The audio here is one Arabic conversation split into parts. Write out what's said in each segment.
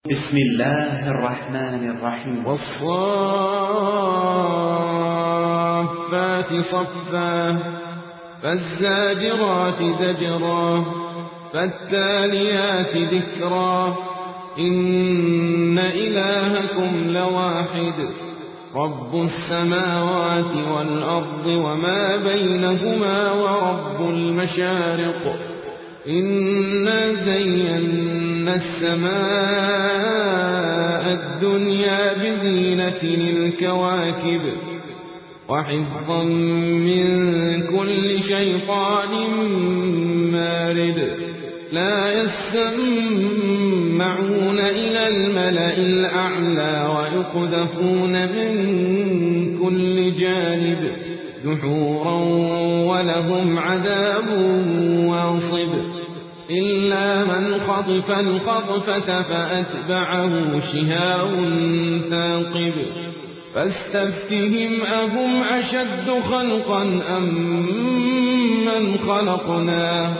بسم الله الرحمن الرحيم. والصافات صفا فالزاجرات زجرا فالتاليات ذكرا إن إلهكم لواحد رب السماوات والأرض وما بينهما ورب المشارق إنا زينا السماء الدنيا بزينة الكواكب وحفظا من كل شيطان مارد لا يسمعون إلى الملأ الأعلى ويقذفون من كل جانب دحورا ولهم عذاب واصب إلا من خطف الخطفة فأتبعه شهاب ثاقب فاستفتهم أهم أشد خلقا أم من خلقنا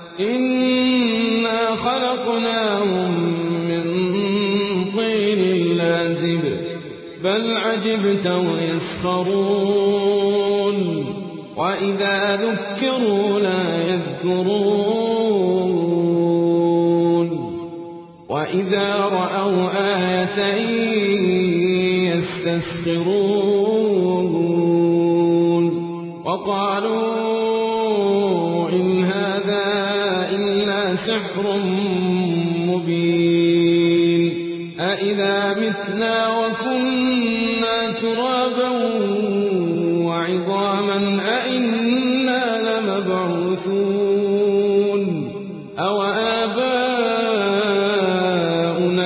إنا خلقناهم من طين لازب بل عجبت ويسخرون وإذا ذكروا لا يذكرون وإذا رأوا آية يستسخرون وقالوا إن هذا إلا سحر مبين أإذا متنا وكنا ترابا وعظاما أإنا لمبعوثون أو آباؤنا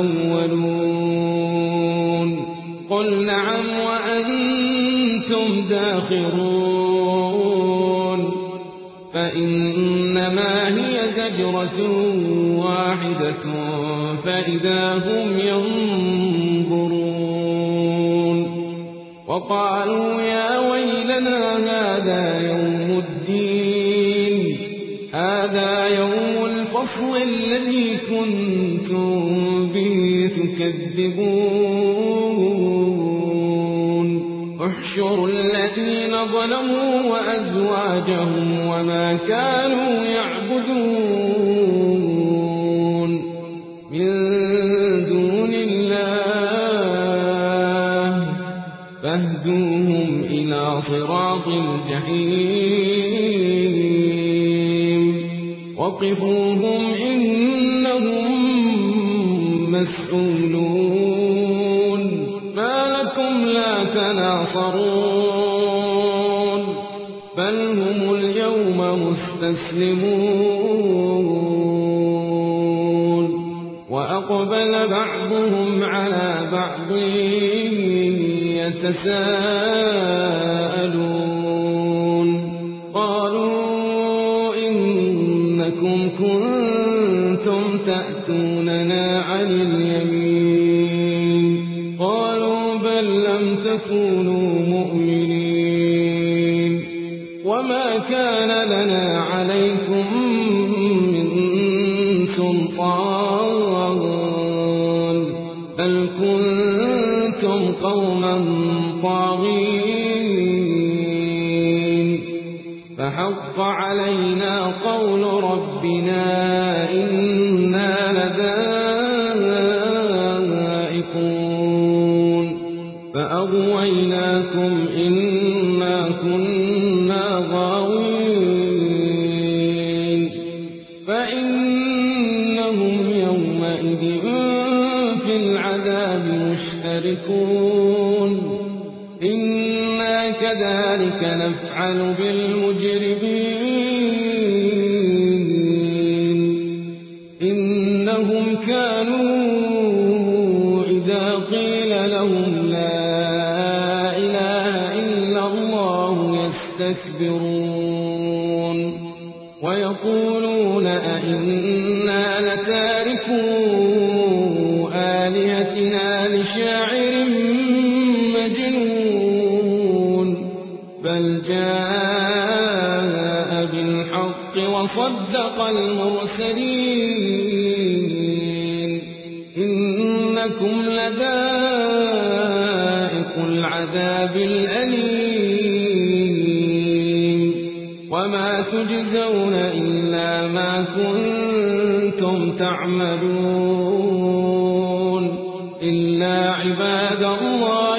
الأولون قل نعم وأنتم داخرون فإنما هي زجرة واحدة فإذا هم ينظرون وقالوا يا ويلنا هذا يوم الدين هذا يوم الفصل الذي كنتم به تكذبون احشروا الذين ظلموا وأزواجهم وما كانوا يعبدون من دون الله فاهدوهم إلى صراط الجحيم وقفوهم إنهم مسؤولون ما لكم لا تناصرون بل هم اليوم مستسلمون وأقبل بعضهم على بعض يتساءلون قالوا إنكم كنتم تأتوننا عن اليمين قالوا بل لم تكونوا مؤمنين وما كان لنا عليكم من سلطان بل كنتم قوما طاغين فحق علينا قول ربنا إنا لذائقون فأغويناكم إنا كنا غاوين فإنهم يومئذ في العذاب مشتركون إنا كذلك نفعل بالمجرمين إنهم كانوا إذا قيل لهم لا إله إلا الله يستكبرون ويقولون أئنا لتاركو آلهتنا لشاعر مجنون بل جاء بالحق وصدق المرسلين إنكم لذائق العذاب الأليم وما تجزون إلا ما كنتم تعملون إلا عباد الله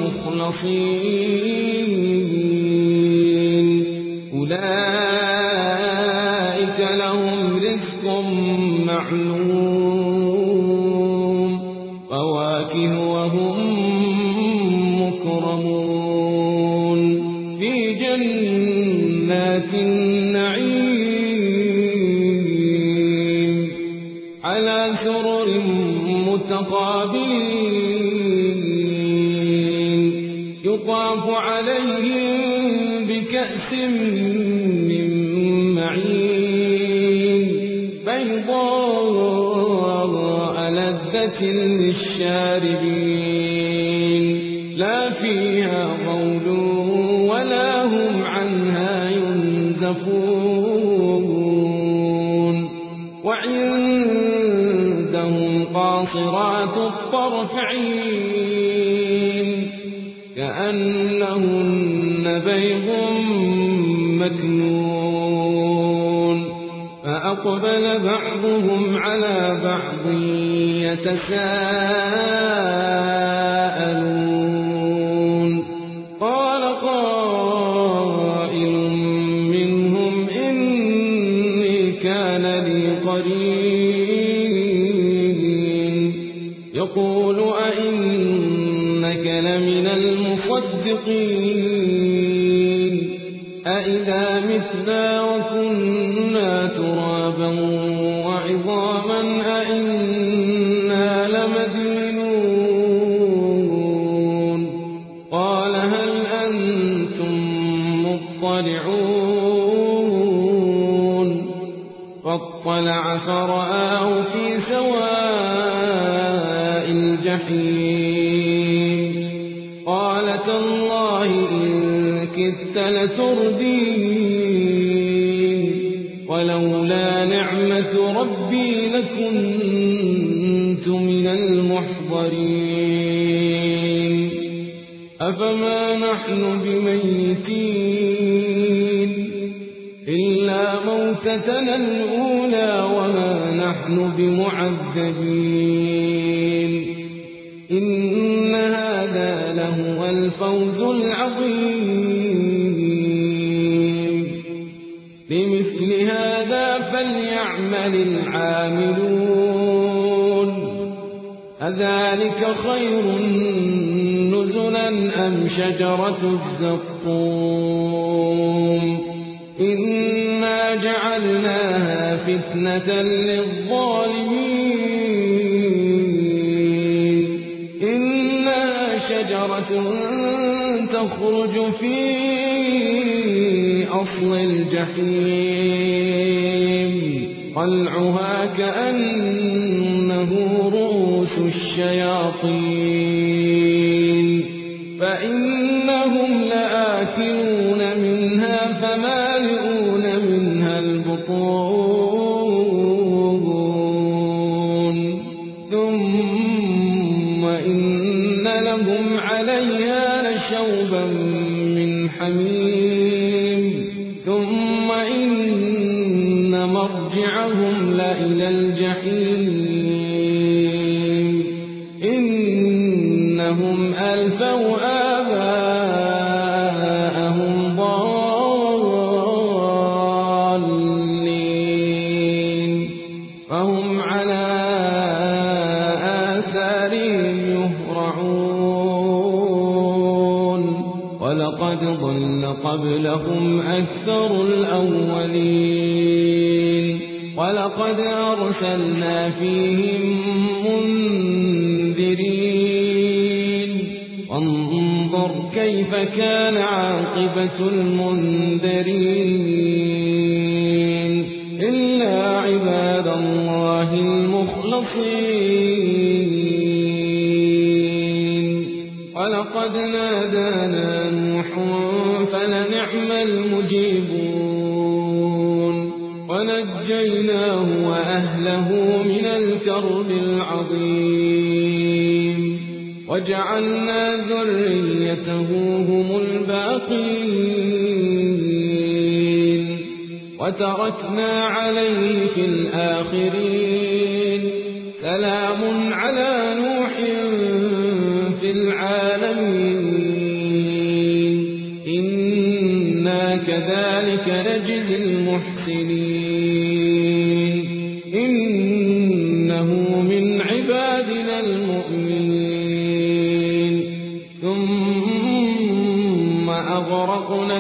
المخلصين أولئك لهم رزق معلوم فواكه وهم مكرمون في جنات النعيم على سرر متقابلين يطاف عليهم بكأس من معين بيضاء لذة للشاربين لا فيها غول ولا هم عنها ينزفون وعندهم قاصرات الطرف عين كأنهن بيض مكنون فأقبل بعضهم على بعض يتساءلون قال قائل منهم إني كان لي قرين يقول أئنك لمن المصدقين أئذا متنا وكنا ترابا وعظاما أئنا لمدينون قال هل أنتم مطلعون فاطلع فرآه في سواء الجحيم قال تالله إن كدت لتردين ولولا نعمة ربي لكنت من المحضرين أفما نحن بميتين إلا موتتنا الأولى وما نحن بمعذبين إن هذا لهو الفوز العظيم لمثل هذا فليعمل العاملون أذلك خير نزلا أم شجرة الزقوم إنا جعلناها فتنة للظالمين إنها شجرة تخرج في أصل الجحيم طلعها كأنه رؤوس الشياطين فإنهم لآكلون منها فمالئون منها البطون ثم إن لهم عليها لشوبا من حميم ثم إن مرجعهم لإلى الجحيم إنهم ألفوا آباءهم ضالين فهم على آثارهم يهرعون ولقد ضل قبلهم أكثر الأولين ولقد أرسلنا فيهم منذرين وانظر كيف كان عاقبة المنذرين إلا عباد الله المخلصين ولقد نادانا نوح فلنعم المجيبون ونجيناه وأهله من الكرب العظيم وجعلنا ذريته هم الباقين وتركنا عليه في الآخرين سلام على نوح في العالمين إنا كذلك نجزي المحسنين إنه من عبادنا المؤمنين ثم أغرقنا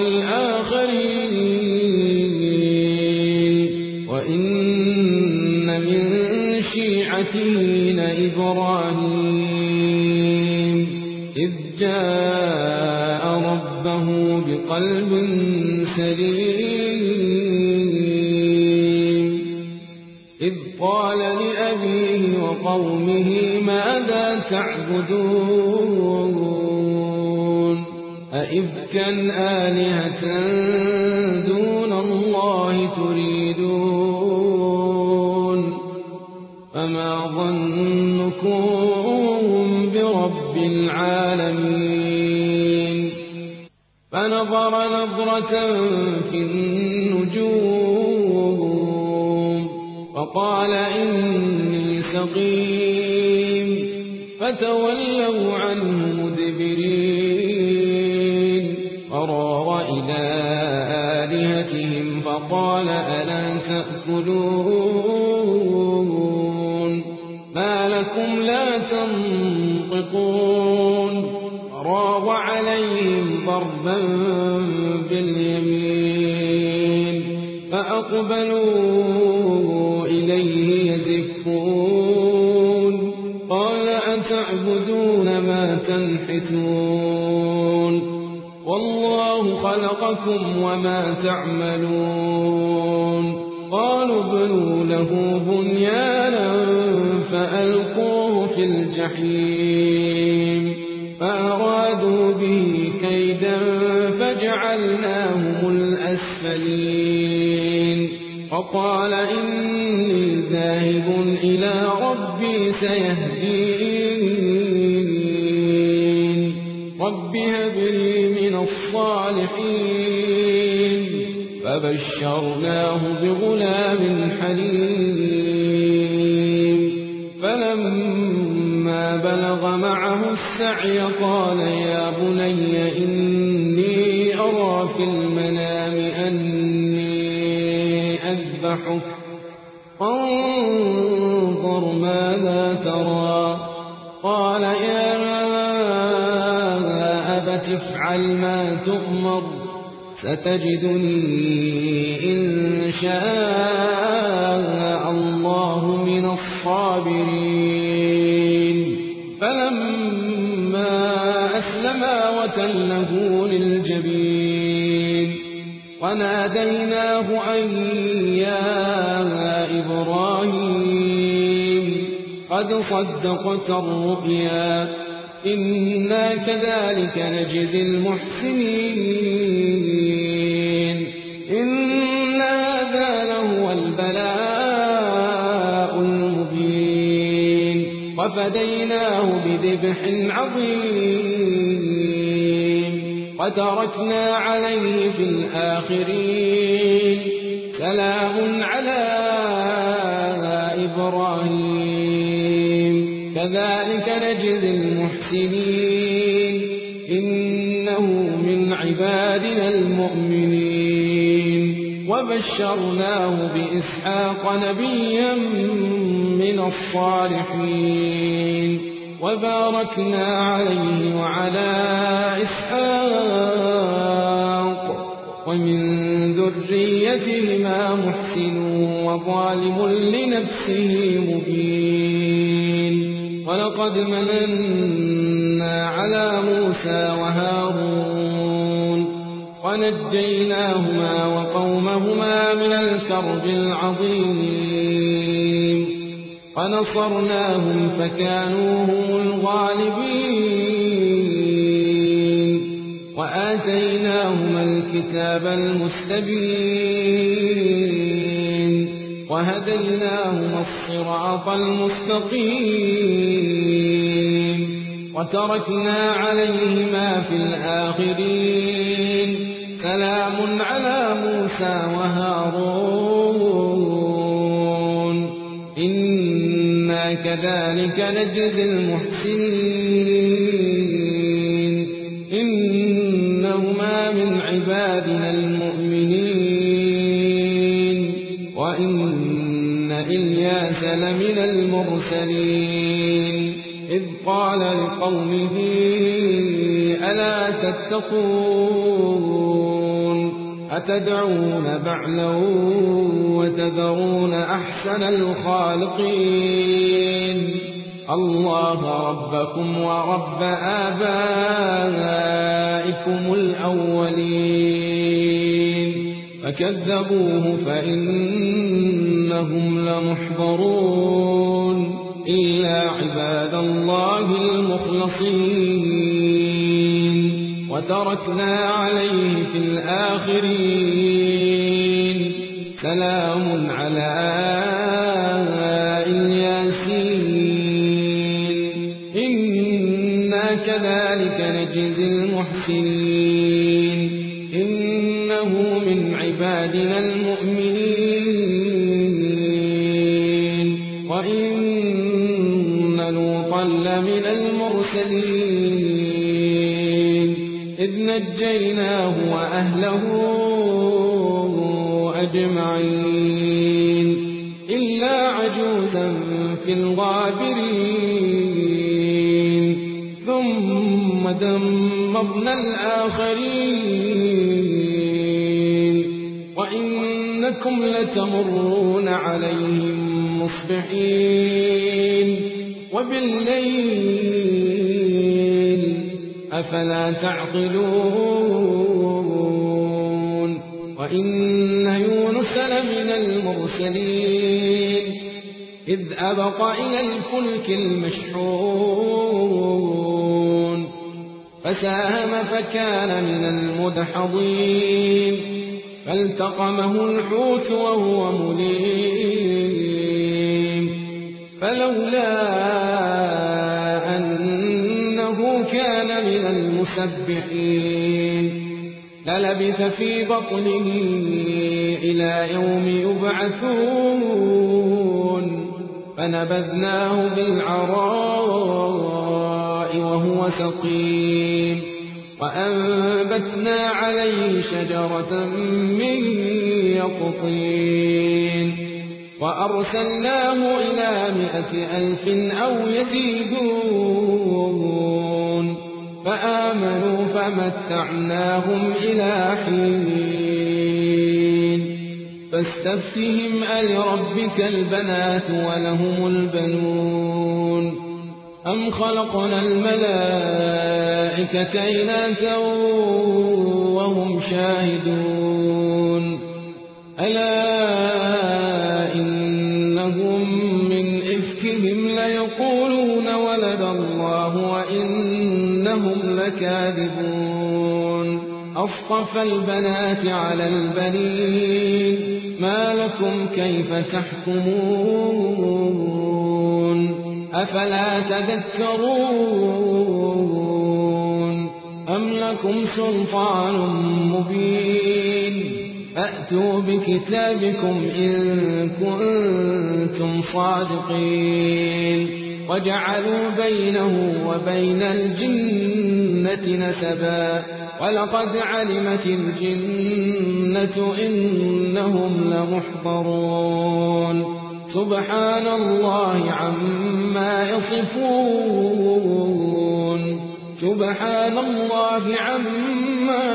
الآخرين وإن من شيعته لإبراهيم إذ جاء ربه بقلب سليم إذ قال لأبيه وقومه ماذا تعبدون أئفكا آلهة دون الله تريدون فما ظنكم برب العالمين فنظر نظرة في النجوم فقال إني سقيم فتولوا عنه مدبرين فراغ إلى آلهتهم فقال ألا تأكلون ما لكم لا تنطقون فراغ عليهم ضربا باليمين فأقبلوا إليه يزفون قال أتعبدون ما تنحتون والله خلقكم وما تعملون قالوا ابنوا له بنيانا فألقوه في الجحيم فأرادوا به كيدا فجعلناهم الأسفلين فقال إني ذاهب إلى ربي سيهدين رب هب لي من الصالحين فبشرناه بغلام حليم فلما بلغ معه السعي قال يا بني إني أرى في المنام أني أذبحك فانظر ماذا ترى قال يا أبت افعل ما تؤمر ستجدني إن شاء الله من الصابرين فلما أسلما وتله للجبين وناديناه أن يا إبراهيم قد صدقت الرؤيا إنا كذلك نجزي المحسنين إن هذا لهو البلاء المبين وفديناه بذبح عظيم وتركنا عليه في الآخرين سلام على إبراهيم كذلك نجزي المحسنين إنه من عبادنا المؤمنين وبشرناه بإسحاق نبيا من الصالحين وباركنا عليه وعلى إسحاق ومن ذريتهما محسن وظالم لنفسه مبين ولقد مننا على موسى وهارون ونجيناهما وقومهما من الكرب العظيم ونصرناهم فكانوا هم الغالبين وآتيناهما الكتاب المستبين وهديناهما الصراط المستقيم وتركنا عليهما في الآخرين سلام على موسى وهارون إنا كذلك نجزي المحسنين إنهما من عبادنا المؤمنين وإن إلياس لمن المرسلين إذ قال لقومه ألا تتقون أتدعون بعلا وتذرون أحسن الخالقين الله ربكم ورب آبائكم الأولين فكذبوه فإنهم لمحضرون إلا عباد الله المخلصين وتركنا عليه في الآخرين سلام على الياسين إنا كذلك نجزي المحسنين إنه من عبادنا المؤمنين وإن لوطا لمن المرسلين إذ نجيناه وأهله أجمعين إلا عجوزا في الغابرين ثم دمرنا الآخرين وإنكم لتمرون عليهم مصبحين وبالليل أفلا تعقلون وإن يونس لمن المرسلين إذ أبق إلى الفلك المشحون فساهم فكان من المدحضين فالتقمه الحوت وهو مليم فلولا أنه كان من المسبحين للبث في بطنه إلى يوم يبعثون فنبذناه بالعراء وهو سقيم وأنبتنا عليه شجرة من يقطين وأرسلناه إلى 100,000 أو يزيدون فآمنوا فمتعناهم إلى حين فاستفتهم ألربك البنات ولهم البنون أم خلقنا الملائكة إناثا وهم شاهدون ألا إنهم من إفكهم ليقولون ولد الله وإنهم لكاذبون أصطفى البنات على البنين ما لكم كيف تحكمون أفلا تذكرون أم لكم سلطان مبين فأتوا بكتابكم إن كنتم صادقين وجعلوا بينه وبين الجنة نسبا ولقد علمت الجنة إنهم لمحضرون سبحان الله عما يصفون سبحان الله عما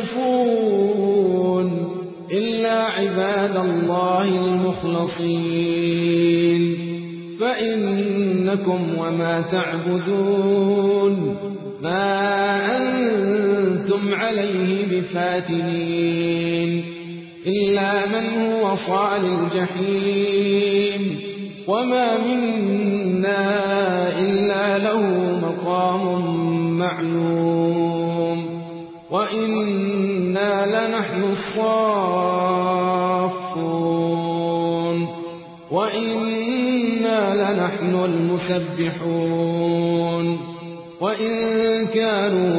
يصفون إلا عباد الله المخلصين فإنكم وما تعبدون ما أنتم عليه بفاتنين إلا من هو صال الجحيم وما منا إلا له مقام معلوم وإنا لنحن الصافون وإنا لنحن المسبحون وإن كانوا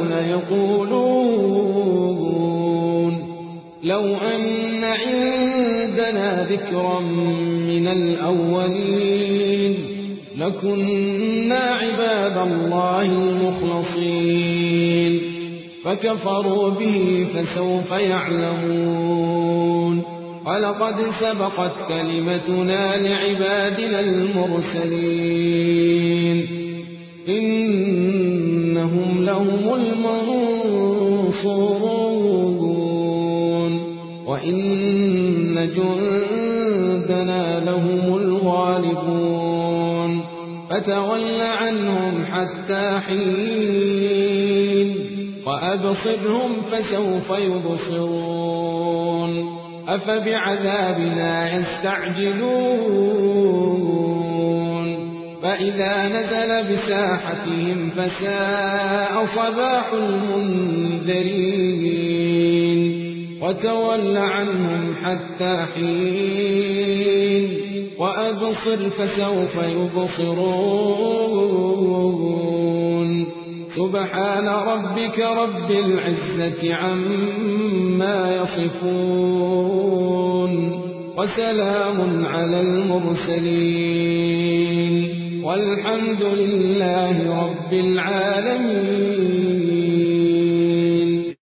ليقولون لو أن عندنا ذكرا من الأولين لكنا عباد الله المخلصين فكفروا به فسوف يعلمون ولقد سبقت كلمتنا لعبادنا المرسلين إنهم لهم المنصورون وإن جندنا لهم الغالبون فتول عنهم حتى حين وأبصرهم فسوف يبصرون أفبعذابنا يستعجلون فإذا نزل بساحتهم فساء صباح المنذرين وتول عنهم حتى حين وأبصر فسوف يبصرون سبحان ربك رب العزة عما يصفون وسلام على المرسلين والحمد لله رب العالمين.